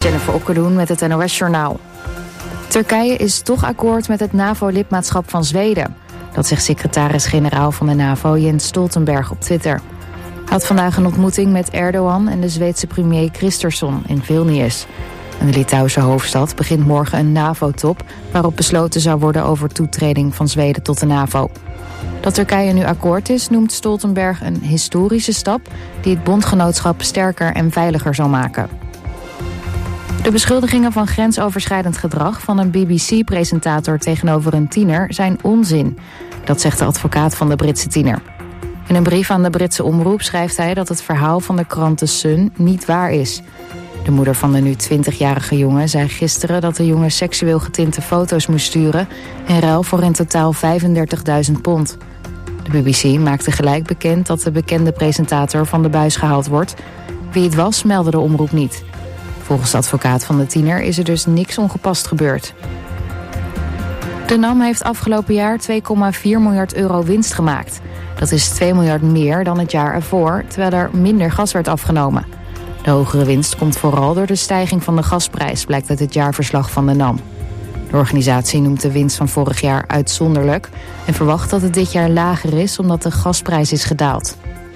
Jennifer Okkeloen met het NOS-journaal. Turkije is toch akkoord met het NAVO-lidmaatschap van Zweden. Dat zegt secretaris-generaal van de NAVO Jens Stoltenberg op Twitter. Hij had vandaag een ontmoeting met Erdogan en de Zweedse premier Kristersson in Vilnius. In de Litouwse hoofdstad begint morgen een NAVO-top... waarop besloten zou worden over toetreding van Zweden tot de NAVO. Dat Turkije nu akkoord is, noemt Stoltenberg een historische stap... die het bondgenootschap sterker en veiliger zal maken. De beschuldigingen van grensoverschrijdend gedrag van een BBC-presentator tegenover een tiener zijn onzin. Dat zegt de advocaat van de Britse tiener. In een brief aan de Britse omroep schrijft hij dat het verhaal van de krant The Sun niet waar is. De moeder van de nu 20-jarige jongen zei gisteren dat de jongen seksueel getinte foto's moest sturen... in ruil voor in totaal £35.000. De BBC maakte gelijk bekend dat de bekende presentator van de buis gehaald wordt. Wie het was, meldde de omroep niet. Volgens de advocaat van de tiener is er dus niks ongepast gebeurd. De NAM heeft afgelopen jaar €2,4 miljard winst gemaakt. Dat is 2 miljard meer dan het jaar ervoor, terwijl er minder gas werd afgenomen. De hogere winst komt vooral door de stijging van de gasprijs, blijkt uit het jaarverslag van de NAM. De organisatie noemt de winst van vorig jaar uitzonderlijk en verwacht dat het dit jaar lager is omdat de gasprijs is gedaald.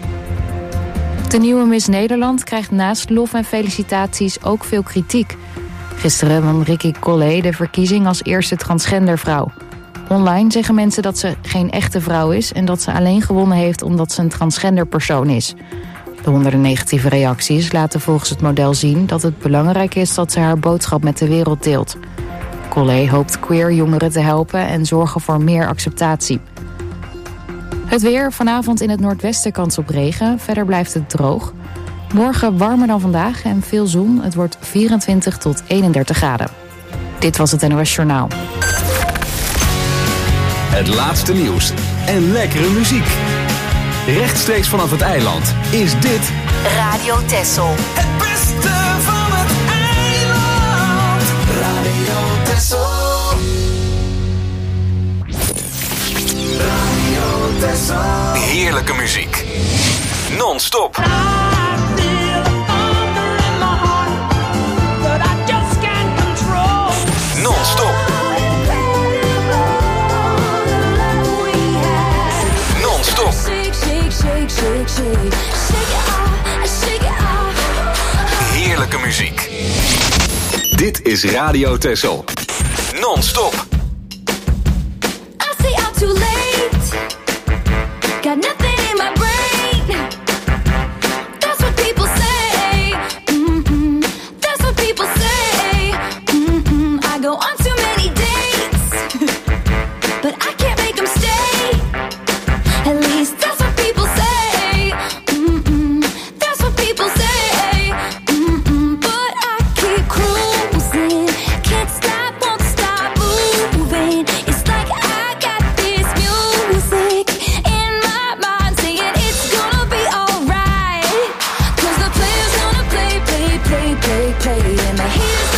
De nieuwe Miss Nederland krijgt naast lof en felicitaties ook veel kritiek. Gisteren won Ricky Collet de verkiezing als eerste transgendervrouw. Online zeggen mensen dat ze geen echte vrouw is en dat ze alleen gewonnen heeft omdat ze een transgender persoon is. De honderden negatieve reacties laten volgens het model zien dat het belangrijk is dat ze haar boodschap met de wereld deelt. Collet hoopt queer jongeren te helpen en zorgen voor meer acceptatie. Het weer, vanavond in het noordwesten kans op regen. Verder blijft het droog. Morgen warmer dan vandaag en veel zon. Het wordt 24 tot 31 graden. Dit was het NOS Journaal. Het laatste nieuws en lekkere muziek. Rechtstreeks vanaf het eiland is dit Radio Texel. Het beste van het eiland. Radio Texel. Radio Texel. heerlijke muziek. Non-stop. Non-stop. Non-stop. Heerlijke muziek. Dit is Radio Texel. Non-stop. I say I'm too late. Got nothing in my brain. That's what people say. That's what people say. I go on too many dates, but I can't make them stay. At least that's what people say. That's what people say. But I keep cruising. Can't stop, won't stop moving. It's like I got this music in my mind saying it's gonna be alright. 'Cause the player's gonna play, play, play, play, play. And the haters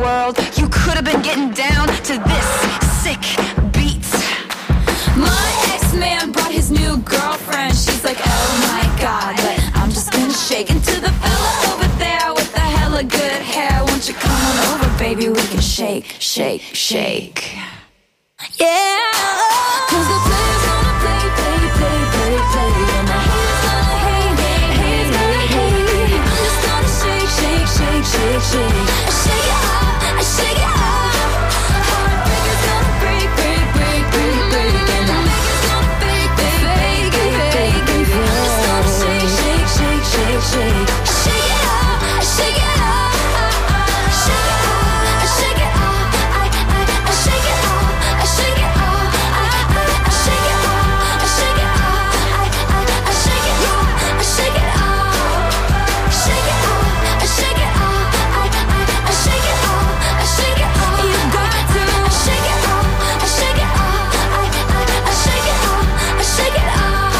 world. You could have been getting down to this sick beat. My ex-man brought his new girlfriend. She's like, oh my God, but I'm just gonna shake into the fella over there with the hella good hair. Won't you come on over, baby? We can shake, shake, shake. Yeah, 'cause the players gonna play, play, play, play, play, and the haters gonna hate, hate, hate, hate, hate. I'm just gonna shake, shake, shake, shake, shake. I shake it off, I shake it off. Heartbreakers gonna break, break, break, break, break, and the makers gonna fake, fake, fake, fake, fake. I'm just gonna shake, shake, shake, shake, shake. I shake it off, I shake it off. Shake it off, I shake it off. I shake it off, I shake it off. I shake it off, I shake it off. I shake it off, I shake it off. Shake it off, I shake it off. I shake it off, I shake it off. You got to shake it off, I shake it off. I shake it off, I shake it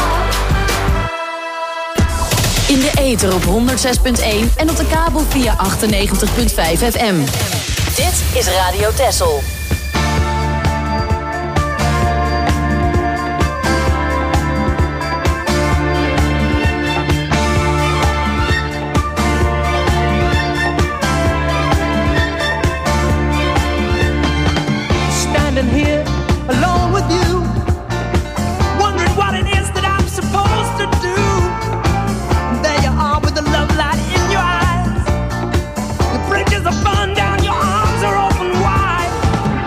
off. In de ether op 106.1 en op de kabel via 98.5 FM. Dit is Radio Texel. Standing here alone with you, wondering what it is that I'm supposed to do. There you are with the love light in your eyes. The bridges are burned down, your arms are open wide.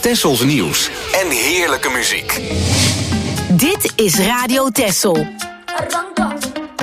Tessels nieuws en heerlijke muziek. Dit is Radio Texel. Arranca.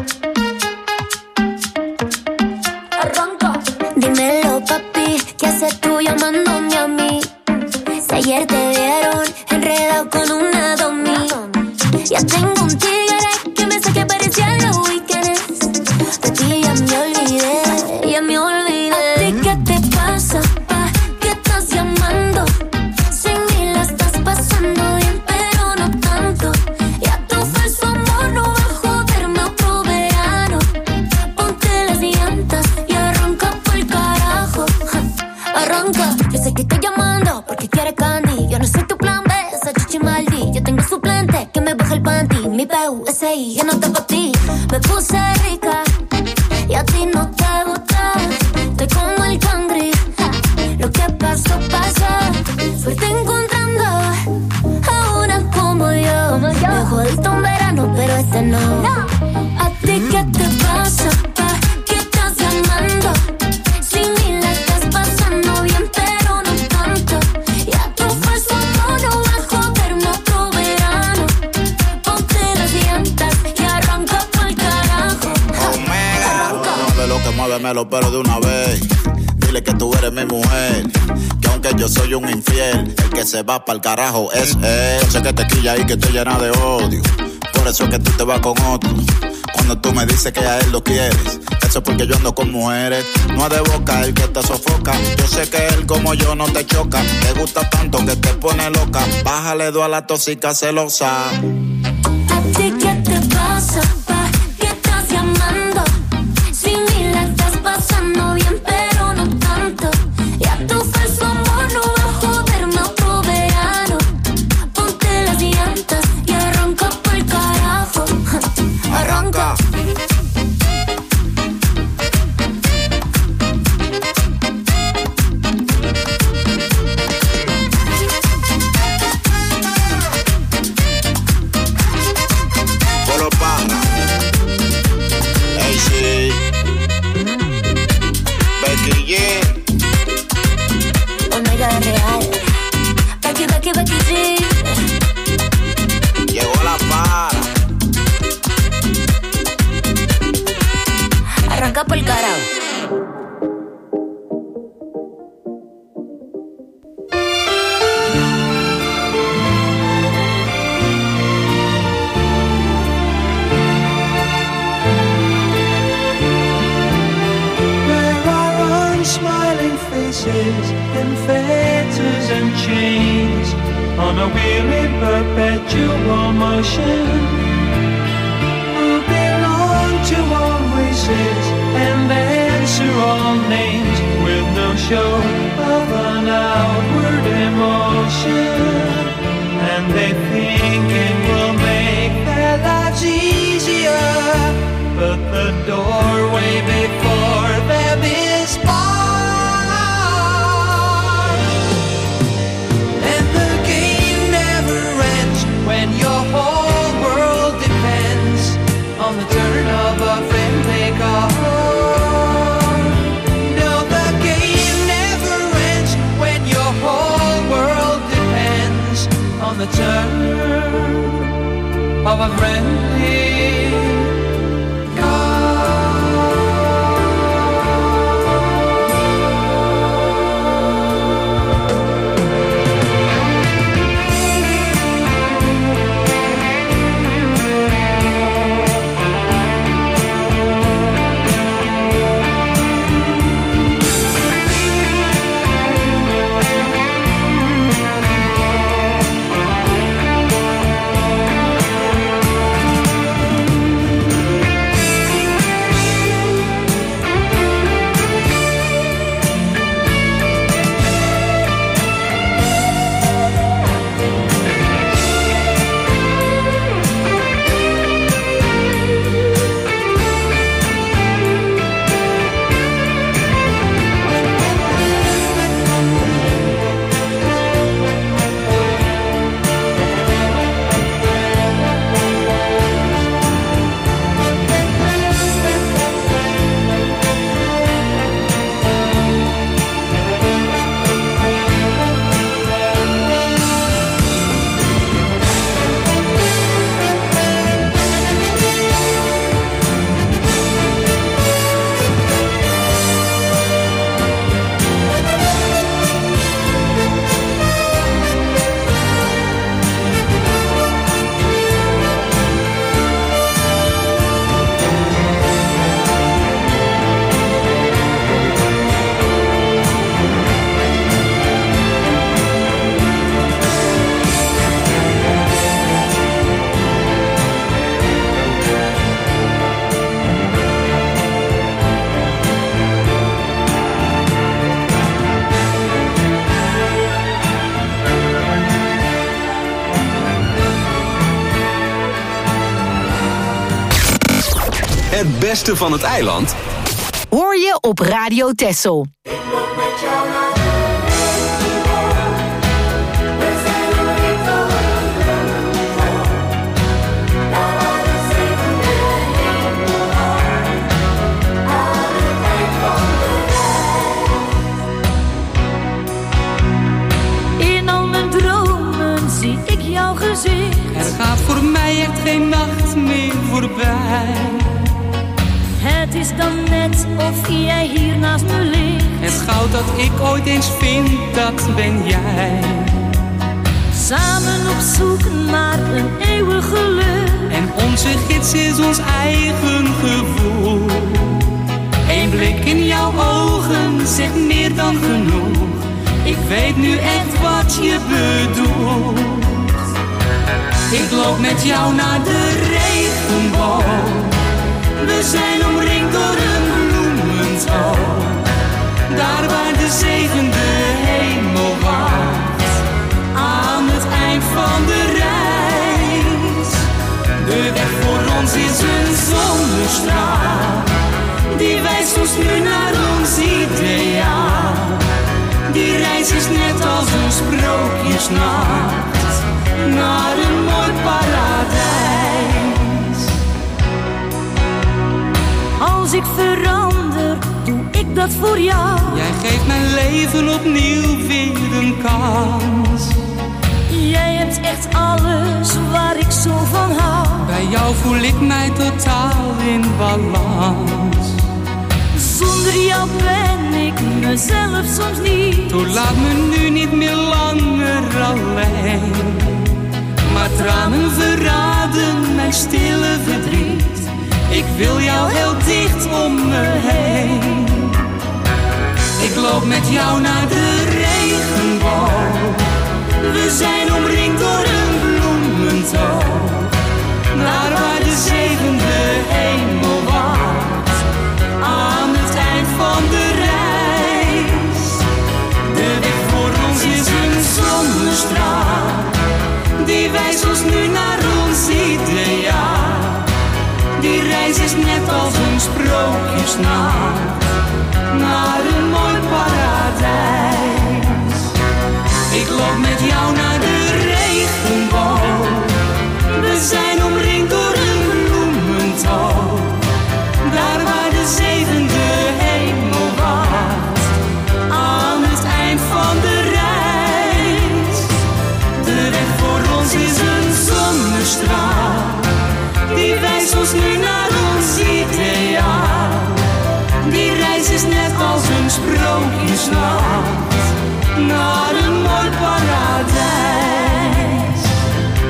Dímelo, papi, ¿qué haces tú llamándome a mí? Si ayer te vieron enredado con una domi. Ya tengo un tigre que me saque parecía en los weekends. De ti ya me olvidé, ya me olvidé. ¿A ti qué te pasa, pa? ¿Qué estás llamando? Sin mí la estás pasando bien, pero no tanto. Ya tu falso amor no va a joderme otro verano. Ponte las llantas y arranca pa'l carajo. Arranca, yo sé que estoy llamando porque quieres candy. Yo no soy tu plan B, esa chichi maldi. Yo tengo suplente que me baja el panty. Mi PUSI, yo no te pa' ti. Me puse rica y a ti no te gusta. Estoy como el cangri, lo que pasó, pasó. Suerte encontrando a una como yo. Me jodiste un verano, pero este no. ¿A ti qué te pasa, pa? ¿Qué estás llamando? Sin mí la estás pasando bien, pero no tanto. Ya tu falso amor no va a joderme otro verano. Ponte las llantas y arranca pa'l carajo. Mueve lo que muévemelo, pero de una vez. Dile que tú eres mi mujer, que aunque yo soy un infiel, el que se va pa'l carajo es él. Yo sé que te quilla y que te llena de odio, por eso es que tú te vas con otro. Cuando tú me dices que a él lo quieres, eso es porque yo ando con mujeres. No es de boca el que te sofoca. Yo sé que él como yo no te choca. Te gusta tanto que te pone loca. Bájale dos a la tóxica celosa. ¿A ti qué te pasa, pa? ¿Qué estás llamando? Sin mí la estás pasando bien, pero no tanto. Ya tu falso amor no va a joderme otro verano. Ponte las llantas y arranca pa'l carajo. Arranca. Polo Parra, AC, Becky G. Omega real. Becky G. Llegó la para. Arranca pa'l carajo. There are unsmiling faces and fetters and chains on a wheel in perpetual motion, who belong to all races and answer all names with no show of an outward emotion. And they think it will make their lives easier, but the doorway before them is barred. And the game never ends when your whole world depends on the turn of a friendly card. No, the game never ends when your whole world depends on the turn of a friendly Het beste van het eiland Hoor je op Radio Texel. In al mijn dromen zie ik jouw gezicht. Er gaat voor mij echt geen nacht meer voorbij. Het is dan net of jij hier naast me ligt. Het goud dat ik ooit eens vind, dat ben jij. Samen op zoek naar een eeuwig geluk. En onze gids is ons eigen gevoel. Eén blik in jouw ogen zegt meer dan genoeg. Ik weet nu echt wat je bedoelt. Ik loop met jou naar de regenboog. We zijn omringd door een bloementoon. Daar waar de zevende hemel wacht. Aan het eind van de reis. De weg voor ons is een zonnestraal. Die wijst ons nu naar ons ideaal. Die reis is net als een sprookjesnacht. Naar een mooi paradijs. Als ik verander, doe ik dat voor jou. Jij geeft mijn leven opnieuw weer een kans. Jij hebt echt alles waar ik zo van hou. Bij jou voel ik mij totaal in balans. Zonder jou ben ik mezelf soms niet. Toen laat me nu niet meer langer alleen. Maar tranen verraden mijn stille verdriet. Ik wil jou heel dicht om me heen. Ik loop met jou naar de regenboog. We zijn omringd door een bloementoon. Daar waar de zevende hemel wacht. Aan het eind van de reis. De weg voor ons is een zonnestraal. Die wijst ons nu naar ons ideaal. Die reis is net als een sprookjesnacht. Naar een mooi paradijs. Ik loop met jou naar de regenboog. We zijn omringd door een bloementoon. Daar waar de zevende hemel wacht. Aan het eind van de reis. De weg voor ons is een zonnestraal. Die wijst ons nu naar ons ideaal. Die reis is net als een sprookjesnacht. Naar een mooi paradijs.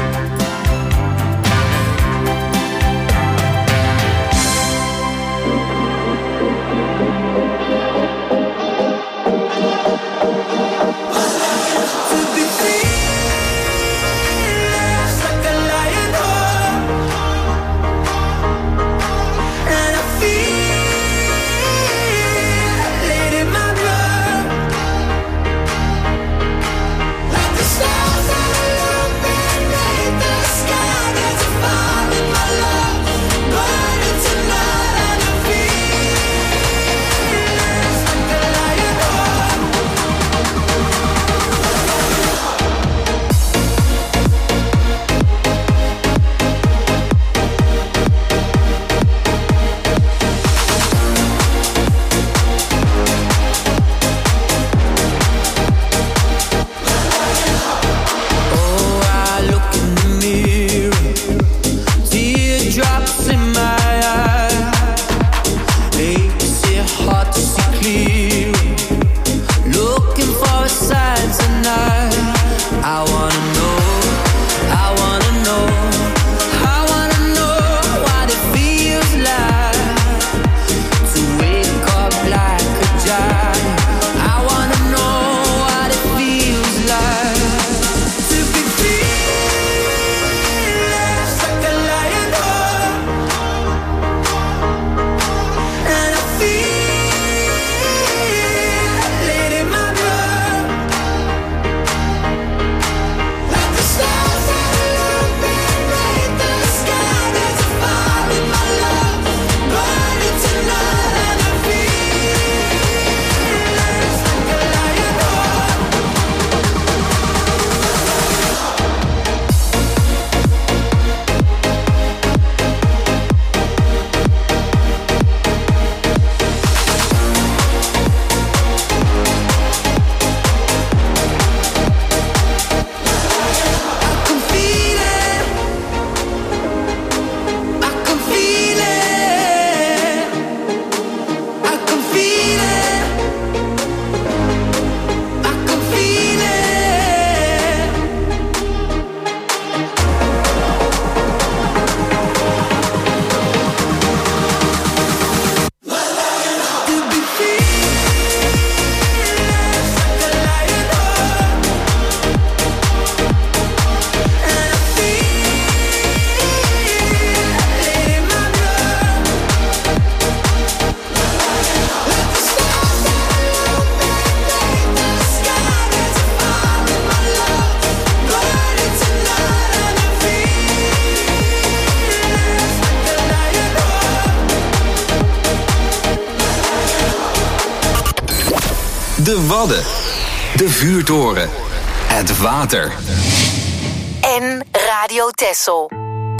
De Wadden. De Vuurtoren. Het water. En Radio Texel.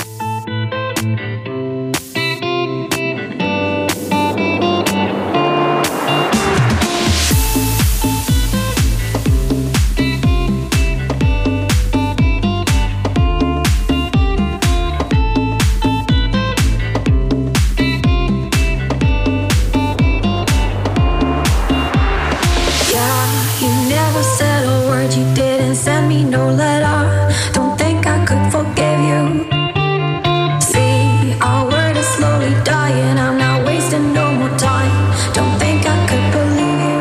No letter, don't think I could forgive you. See, our word is slowly dying. I'm not wasting no more time. Don't think I could believe you.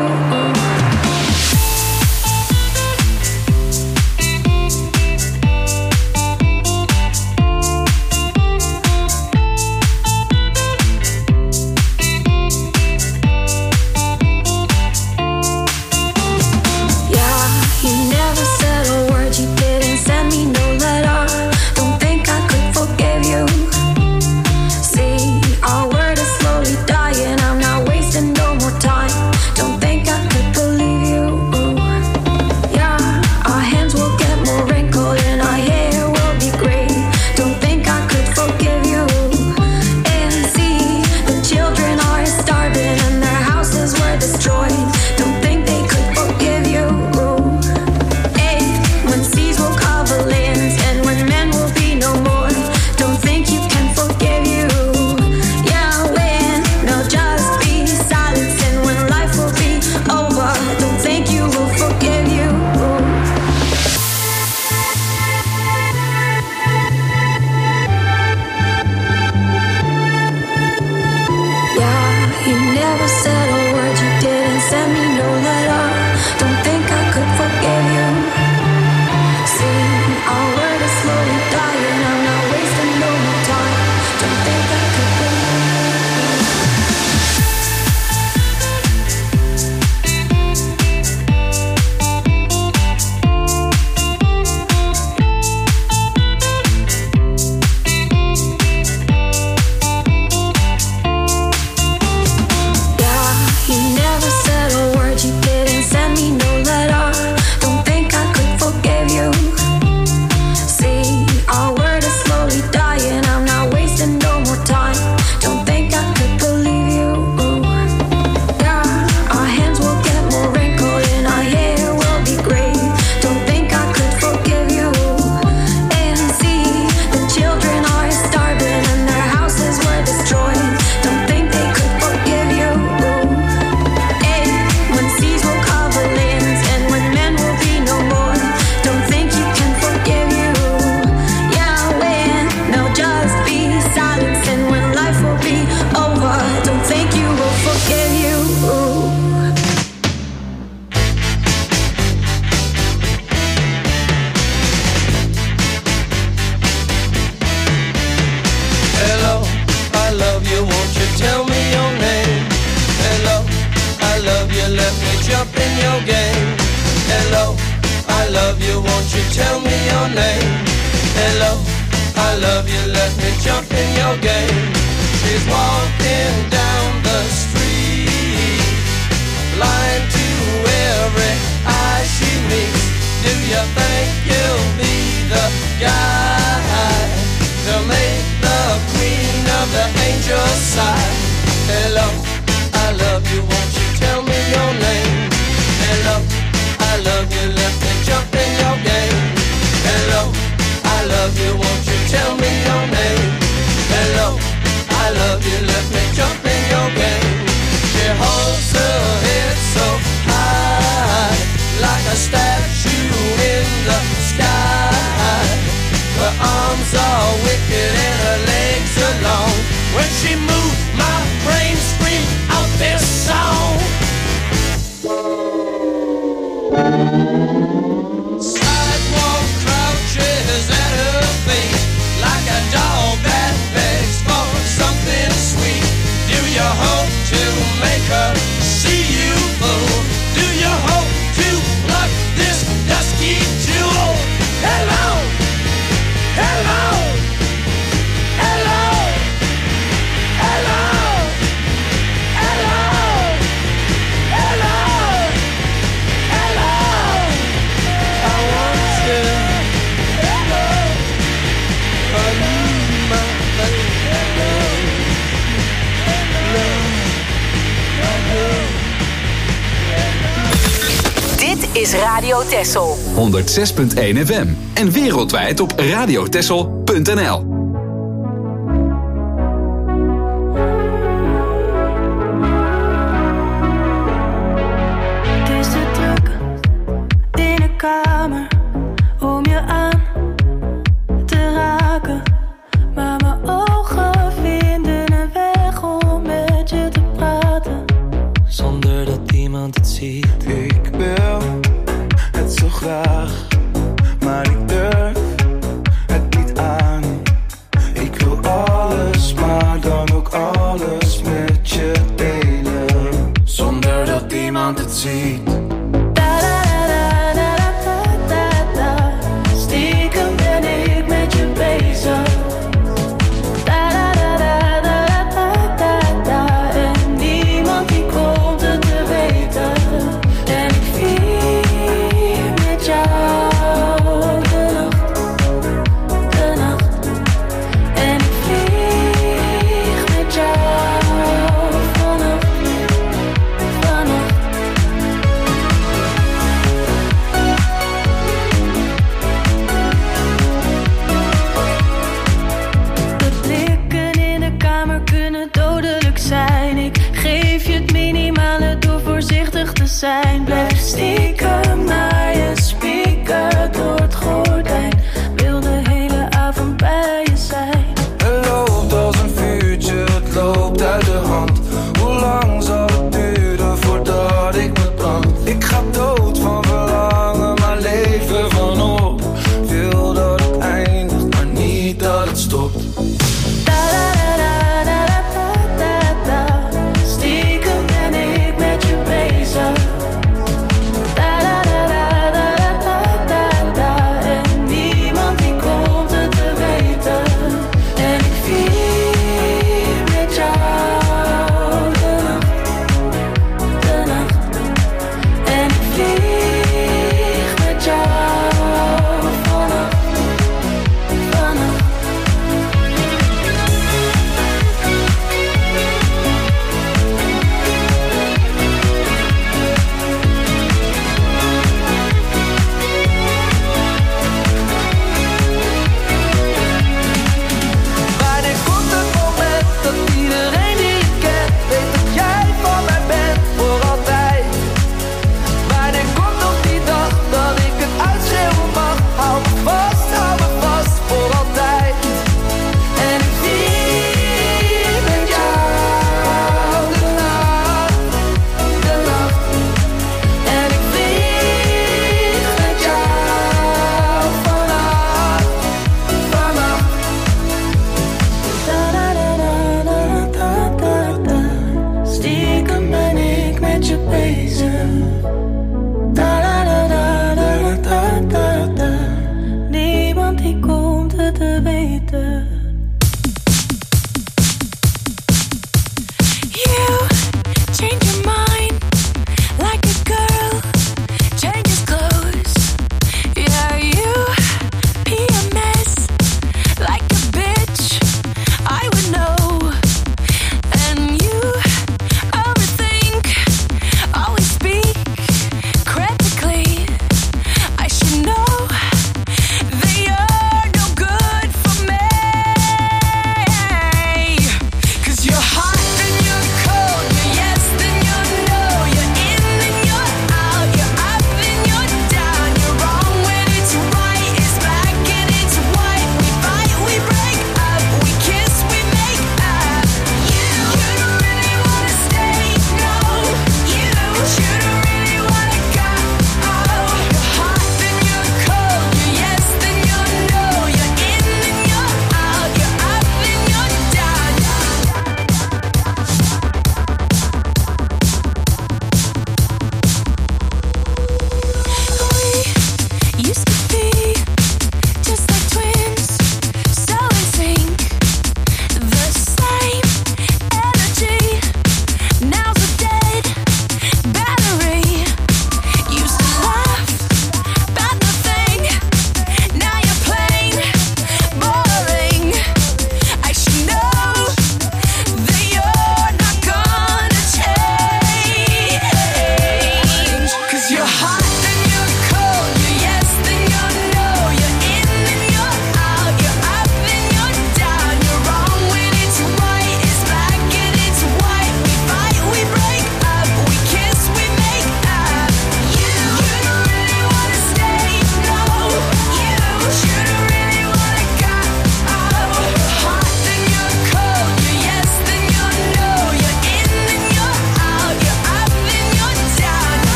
Yeah, you never said a word. You didn't send me no letter. Don't think I could forgive you. See, our word is slowly dying. I'm not wasting no more time. Don't think I could believe you. Yeah, our hands will get more wrinkled and our hair will be gray. Don't think I could forgive you. And see, the children are starving and their houses were destroyed. Don't think they could forgive you. When seas will cover lands and when men will be no more, don't think you can forgive you. Yeah, when there'll just be silence and when life will be over, don't think you will forgive you. Yeah, you never said a word, you didn't send me no letter. Don't think I could forgive you. See, our word is slowly dying. I'm not wasting no more time. Don't think I could believe Yeah, you never said a word, you didn't send me no letter. Don't think I could forgive you. See, our word is slowly dying. I'm not wasting no more time. Don't think I could believe you. Yeah, our hands will get more wrinkled and our hair will be gray. Don't think I could forgive you. And see, the children are starving and their houses were destroyed. Don't think they could forgive you. When seas will cover lands and when men will be no more, don't think you can forgive you. Yeah, when there'll just be silence and when life will be over, don't think you will forgive you. Hello, I love you, won't you tell me your name? Hello, I love you, let me jump in your game. Hello, I love you, won't you tell me your name? Hello, I love you, let me jump in your game. She's walking down the street, blind to every eye she meets. Do you think you'll be the guy to make the queen of the angels sigh? Hello, I love you, won't you tell me your name? Hello, I love you, let me jump in your game. Hello, I love you, won't you tell me your name? Hello, I love you, let me jump in your game. She holds her head so high, like a statue in the sky. Her arms are wicked and her legs are long. When she moves, my brain screams out this song. Sidewalk crouches at her feet, like a dog that begs for something sweet. Do you hope to make her see you, fool? Do you hope to pluck this dusky jewel? Hello, hello, hello, hello. is Radio Texel. 106.1 FM. En wereldwijd op radiotexel.nl. Het is te druk in de kamer om je aan te raken. Maar mijn ogen vinden een weg om met je te praten. Zonder dat iemand het ziet. Ik wil het zo graag, maar ik durf het niet aan. Ik wil alles, maar dan ook alles met je delen. Zonder dat iemand het ziet. Stiekem ben ik met je bezig. En niemand die komt het te weten. En ik vier met jou de nacht. En ik vlieg met jou vannacht. De blikken in de kamer kunnen dodelijk zijn. Ik geef je het minimale door voorzichtig te zijn. Blijf stiekem naar je spieken door het gordijn. Wil de hele avond bij je zijn. Het loopt als een vuurtje, het loopt uit de hand. Hoe lang zal het duren voordat ik me brand? Ik ga dood van verlangen, maar leven vanop. Wil dat het eindigt, maar niet dat het stopt. Stiekem ben ik met je bezig. En niemand die komt het te weten. En ik vier met jou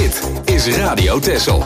Dit is Radio Texel.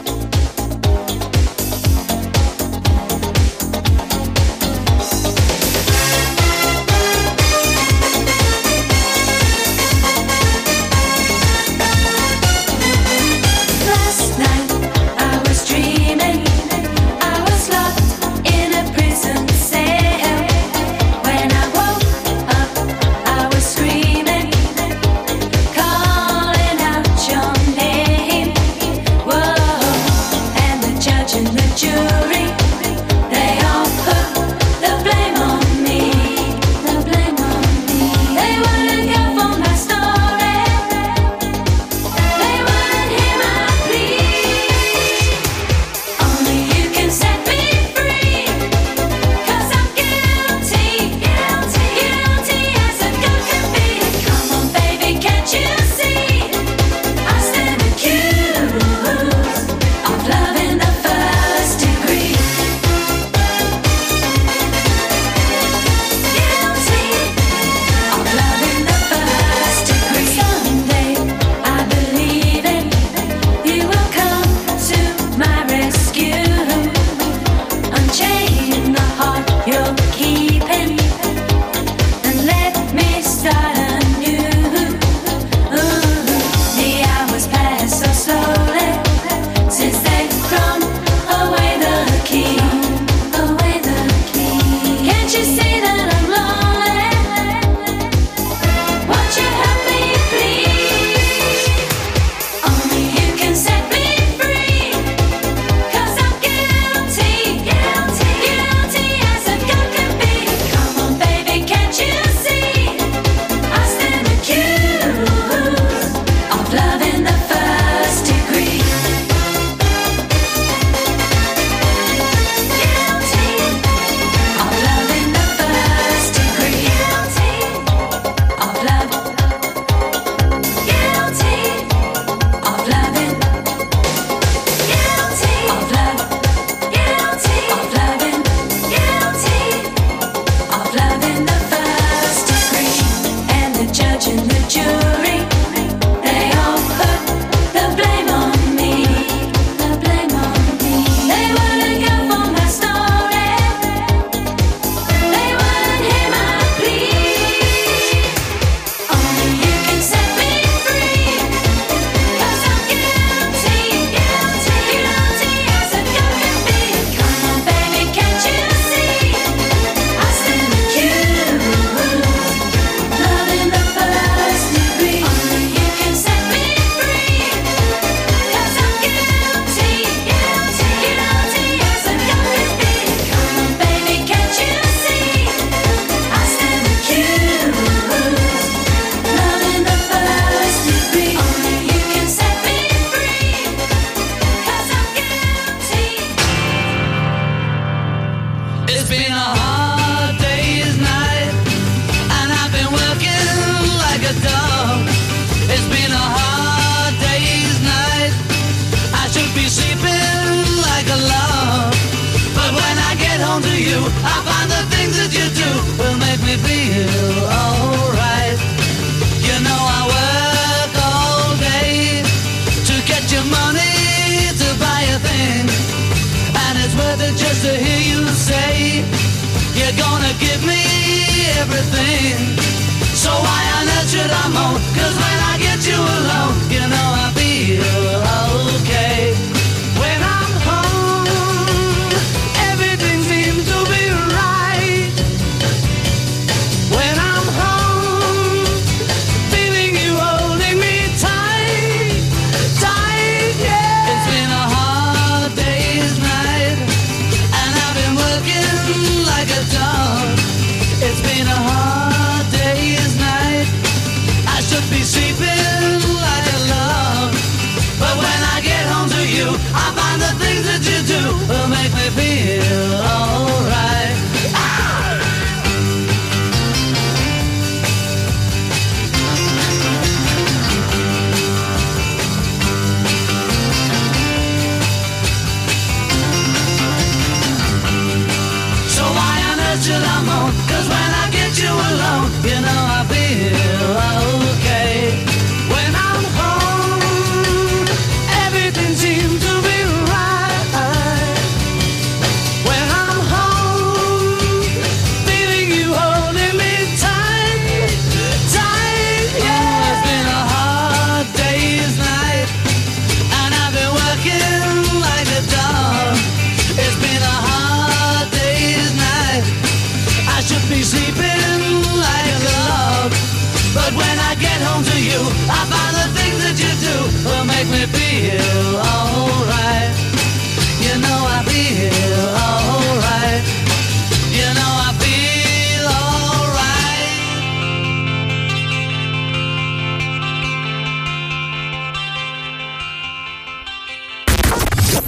feel okay when I'm home.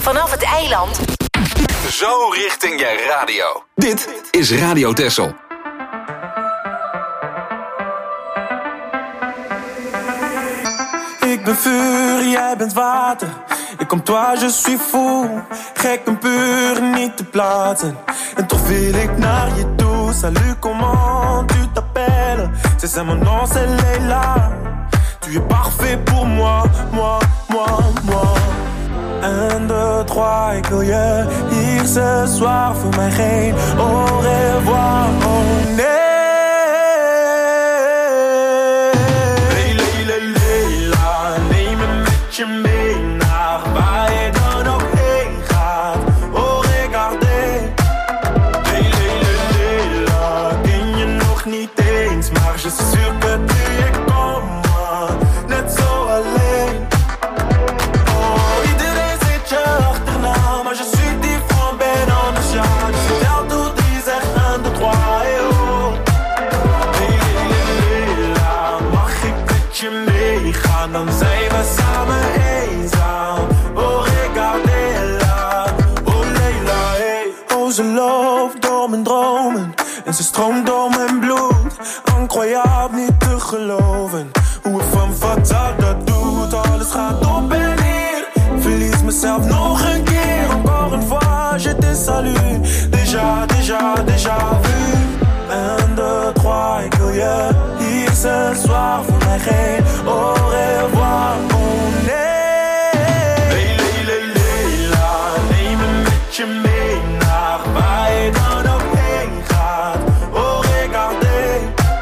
vanaf het eiland. Zo richting je radio. Dit is Radio Texel. Ik ben vuur, jij bent water. Ik kom toi, je suis fou. Gek en puur, niet te plaatsen. En toch wil ik naar je toe. Salut, comment tu t'appelles? C'est mon nom, c'est Leila. Tu es parfait pour moi, moi, moi, moi. 1, 2, 3, ik wil je hier ce soir. Voor mij geen au revoir, oh nee. Je mee naar waar je dan ook heen gaat. Oh, regardez. Leila, ken je nog niet eens. Maar je suis sûr que tu es comme moi. Net zo alleen. Oh, iedereen zit je achterna. Maar je suis différent, ben anders, ja. Dus vertel door die zegt 1, 2, 3, oh. Leila, mag ik met je meegaan? Dan zijn we samen. Ze loopt door mijn dromen en ze stroomt door mijn bloed. Incroyable, niet te geloven hoe een femme fatale dat doet. Alles gaat op en neer, verlies mezelf nog een keer. Encore une fois, je te salue. Déjà vu. 1, 2, 3, ik wil je hier ce soir. Voor mij geen au revoir, oh nee. Leila, neem me met je mee. Waar je dan ook heen gaat. Oh, regardez.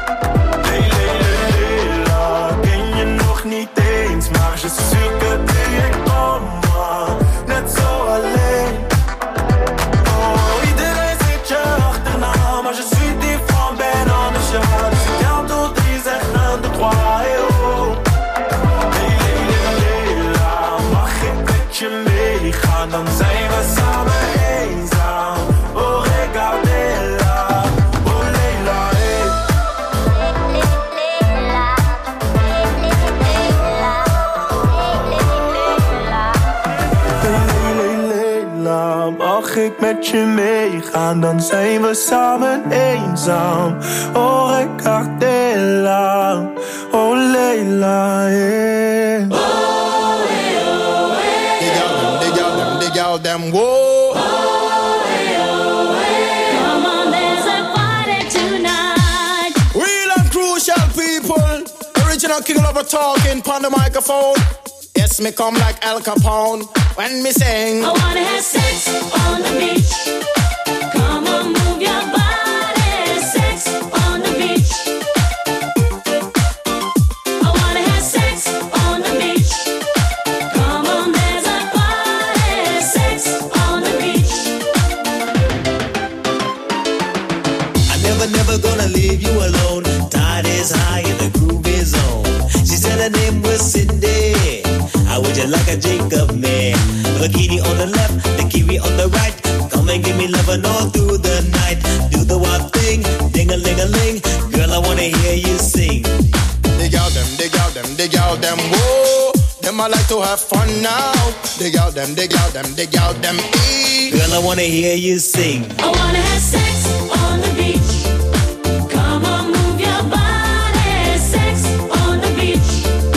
Leila, ken je nog niet eens. Maar je suis sûr que tu es comme moi. Net zo alleen. Oh, iedereen zit je achterna. Maar je suis différent, ben anders, ja. Dus ik tel tot 3, zeg 1, 2, 3, oh. Leila, mag ik met je meegaan? Dan zijn we samen eenzaam. Mag ik met je meegaan, dan zijn we samen eenzaam. Oh, regardez-la, oh Leila, yeah. Oh, hey, oh, hey. Dig out them, whoa. Oh, hey, oh, hey. Come on, there's a party tonight. Real and crucial people, original king lover talking pon the microphone. Yes, me come like Al Capone when me sing. I wanna have sex on the beach. Come on, move your body. Sex on the beach. I wanna have sex on the beach. Come on, there's a party. Sex on the beach. I'm never gonna leave you alone. Tide is high and the groove is on. She said her name was Cindy. How would you like a drink of me? Bikini on the left, the kiwi on the right. Come and give me lovin' all through the night. Do the wild thing, ding-a-ling-a-ling. Girl, I wanna hear you sing. Dig out them, dig out them, dig out them, whoa. Them I like to have fun now. Dig out them, dig out them, dig out them, eat. Girl, I wanna hear you sing. I wanna have sex on the beach. Come on, move your body. Sex on the beach.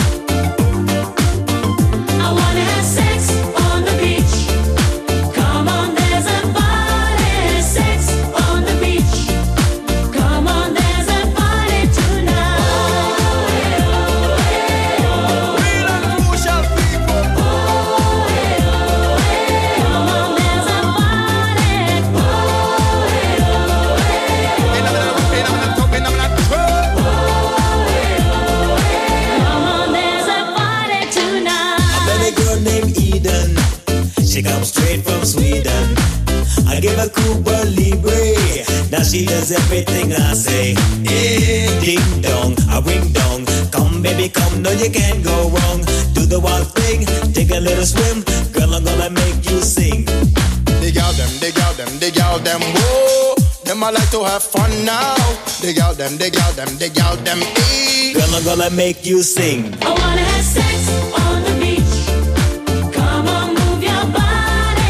I wanna have sex on the beach. Come on, there's a party. Sex on the beach. Come on, there's a party tonight. Oh, hey, oh, hey, oh. Real and crucial people. Oh, hey, oh, hey, oh. Come on, there's a party. Oh, hey, oh, hey, oh. She comes straight from Sweden. I give her Cuba Libre. Now she does everything I say. Hey, ding dong, a ring dong. Come baby, come, no you can't go wrong. Do the wild thing, take a little swim. Girl, I'm gonna make you sing. Dig out them, dig out them, dig out them, whoa. Them I like to have fun now. Dig out them, dig out them, dig out them, eat. Girl, I'm gonna make you sing. I wanna have sex on the beach. Come on, move your body.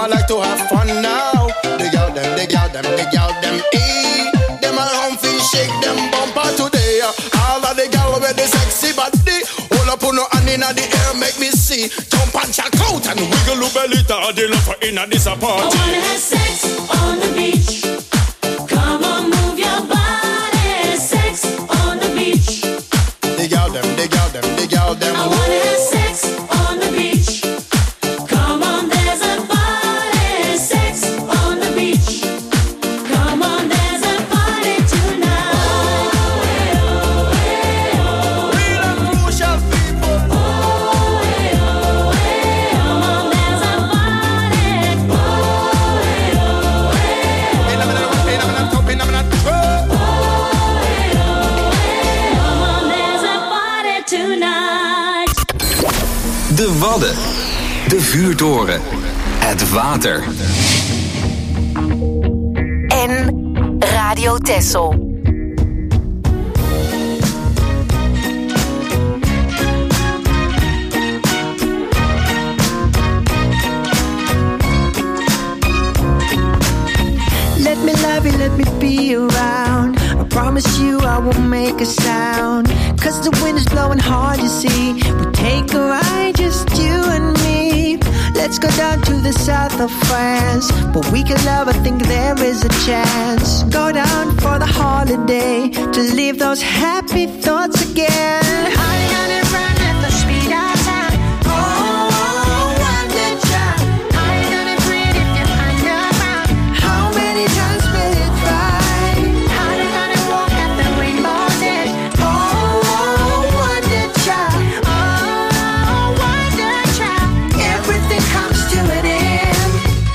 I like to have fun now. The girl them, the girl them, the girl them eat. Them around fi shake them bumper today. All of the girl with the sexy body. Hold up on no hand inna the air, make me see. Jump and check out and wiggle your belly. The love for inna this party. I wanna have sex on the beach. Come on, move your body. Sex on the beach. The girl them, the girl them, the girl them. I wanna have sex on the beach. Come on, there's a party. Sex on the beach. Come on, there's a party tonight. Oh, hey, oh, hey, oh. Real and crucial people. Oh, hey, oh, hey, oh. Come on, there's a party. Oh, hey, oh, hey, oh. In a minute, top, in a minute, Oh, hey, oh, hey, oh. Come on, there's a party tonight. De Wadden. De Vuurtoren. Het water. En Radio Texel. Let me love you, let me be around. I promise you I won't make a sound. Cause the wind is blowing hard, you see. We take a ride, just you and me. Let's go down to the south of France. But we can love, I think there is a chance. Go down for the holiday, to leave those happy thoughts again. I got it run at the speed of sound. Oh, wonder child. I got it breathe if you're underground. How many times will it ride? How they gonna walk at the rainbow's edge? Oh, wonder child. Oh, wonder child. Everything comes to an end.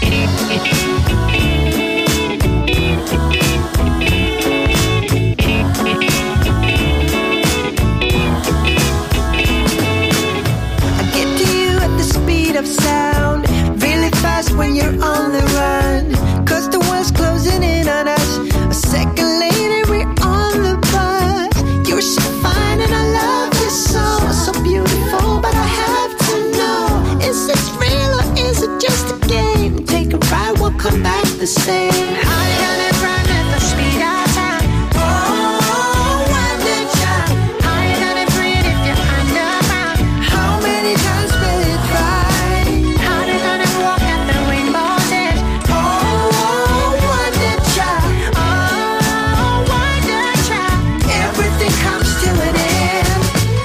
I get to you at the speed of sound, really fast when you're on the run. Cause the world's closing in on us. A second later we're on the bus. You're so fine and I love you so, so beautiful. But I have to know, is this real or is it just a game? Take a ride, we'll come back the same. I gotta run at the speed of sound. Oh, wonder child. I gotta breathe if you're underground. How many times will it ride? How they gonna walk at the rainbow's edge? Oh, wonder child. Oh, wonder child. Everything comes to an end.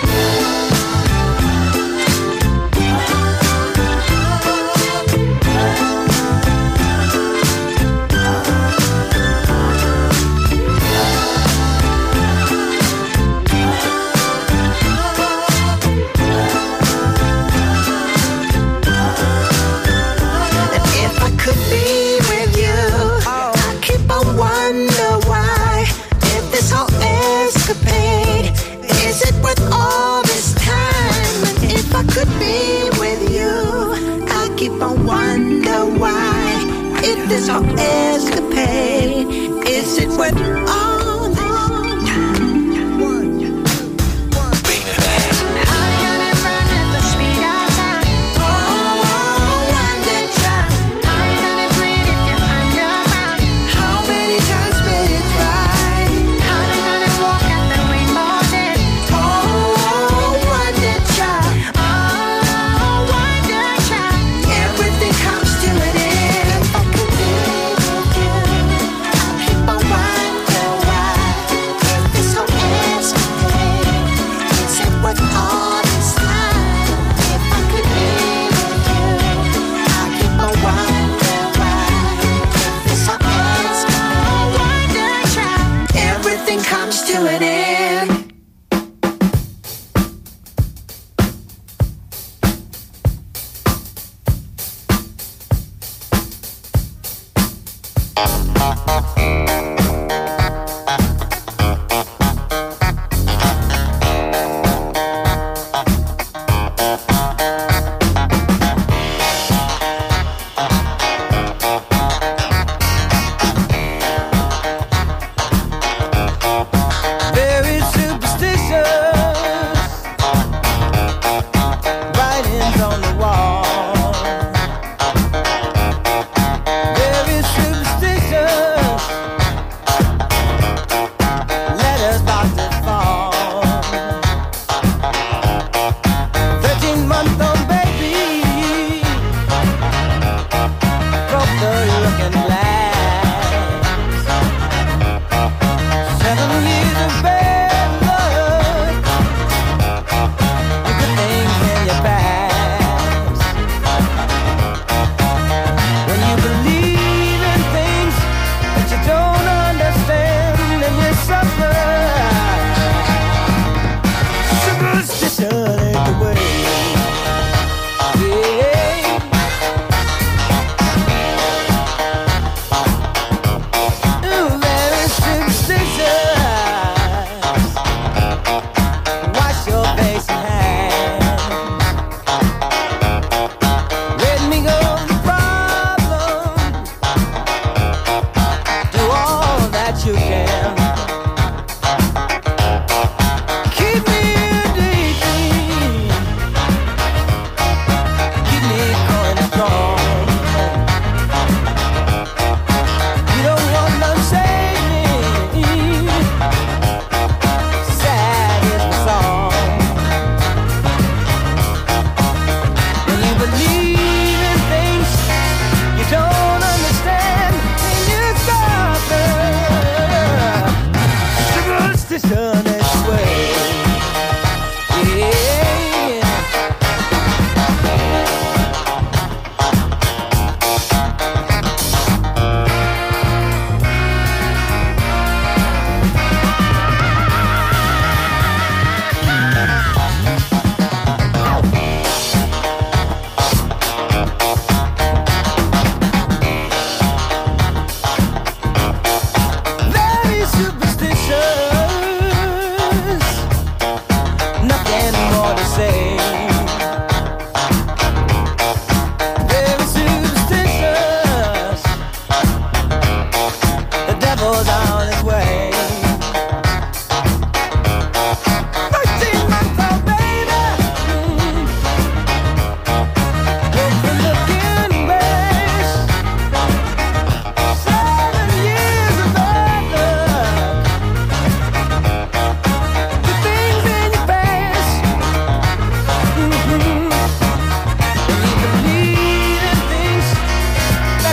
And if I could be with you, I keep on wonder why. If this whole escapade, is it worth all this time? And if I could be with you, I keep on wonder why. If this whole escapade, is it worth all this time? I gotta run at the speed of sound. Oh, wonder child. I gotta breathe if you're underground. How many times will it ride? How they gonna walk at the rainbow's edge? Oh, wonder child. Oh, wonder child. Everything comes to an end. If I could be with you, I'll keep on wonder why. If this whole escapade, is it worth all this time? If I could be with you, I'll keep on wonder why. If this whole escapade, wonder child, everything comes to an end. Very superstitious, writings on the wall.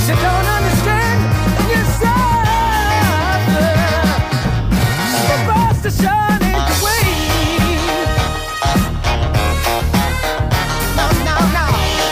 what you don't understand in yourself. Supposed to shine it away. No, no, no.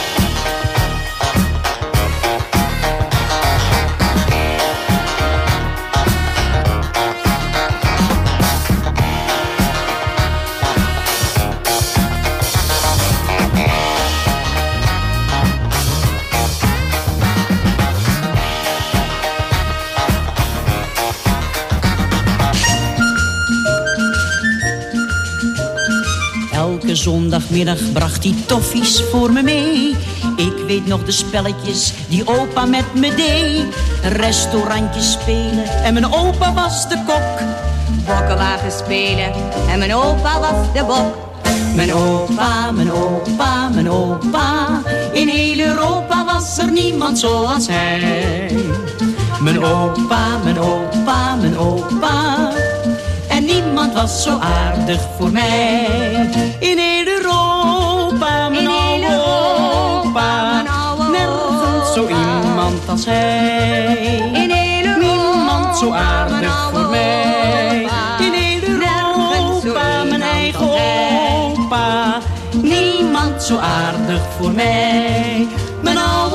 Elke zondagmiddag bracht hij toffies voor me mee. Ik weet nog de spelletjes die opa met me deed. Restaurantjes spelen en mijn opa was de kok. Bokkenwagen spelen en mijn opa was de bok. Mijn opa, mijn opa, mijn opa. In heel Europa was er niemand zoals hij. Mijn opa, mijn opa, mijn opa. En niemand was zo aardig voor mij. In heel Europa, mijn oude opa. Nergens zo iemand als hij. In heel Europa, niemand zo aardig voor mij. In heel Europa, mijn eigen opa. Niemand zo aardig voor mij. Mijn oude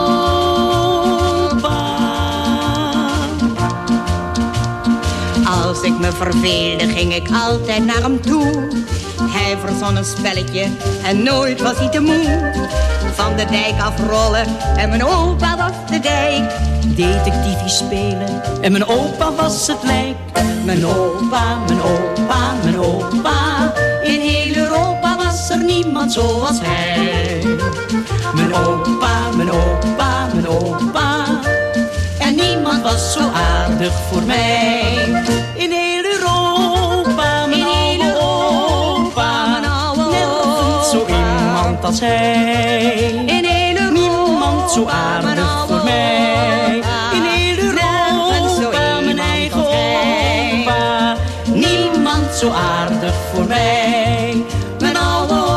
opa. Als ik me verveelde, ging ik altijd naar hem toe. Hij verzon een spelletje en nooit was hij te moe. Van de dijk afrollen en mijn opa was de dijk. Detectiefie spelen en mijn opa was het lijk. Mijn opa, mijn opa, mijn opa. In heel Europa was er niemand zoals hij. Mijn opa, mijn opa, mijn opa. En niemand was zo aardig voor mij. In heel Europa, mijn oude opa. Nergens zo iemand als hij. In heel Europa, niemand zo aardig voor mij. In heel Europa, mijn eigen opa. Niemand zo aardig voor mij. Mijn oude opa.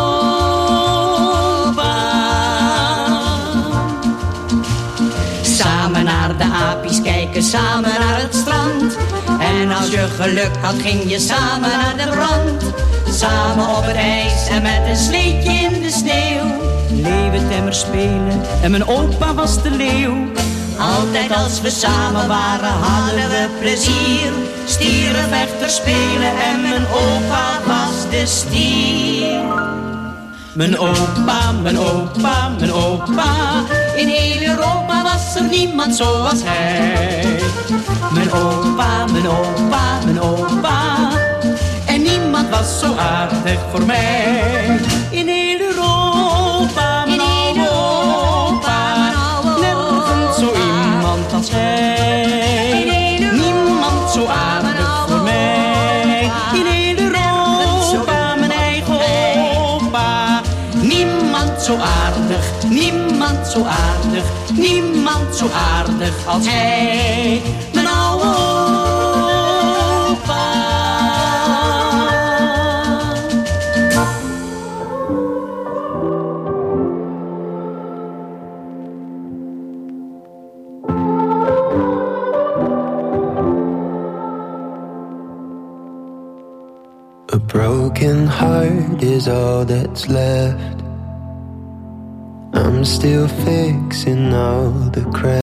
Samen naar de apies kijken, samen naar het strand. En als je geluk had, ging je samen naar de brand. Samen op het ijs en met een sleetje in de sneeuw. Leeuwentemmer spelen en mijn opa was de leeuw. Altijd als we samen waren hadden we plezier. Stierenvechter spelen en mijn opa was de stier. Mijn opa, mijn opa, mijn opa. In heel Europa was er niemand zoals hij. Mijn opa, mijn opa, mijn opa. En niemand was zo aardig voor mij. In heel Europa, mijn oude opa. Nergens zo iemand als hij. Niemand zo aardig voor mij. In heel Europa, mijn eigen opa. Niemand zo aardig, niemand zo aardig. Niemand zo aardig als hij. Mijn oude opa. A broken heart is all that's left. I'm still fixing all the cracks.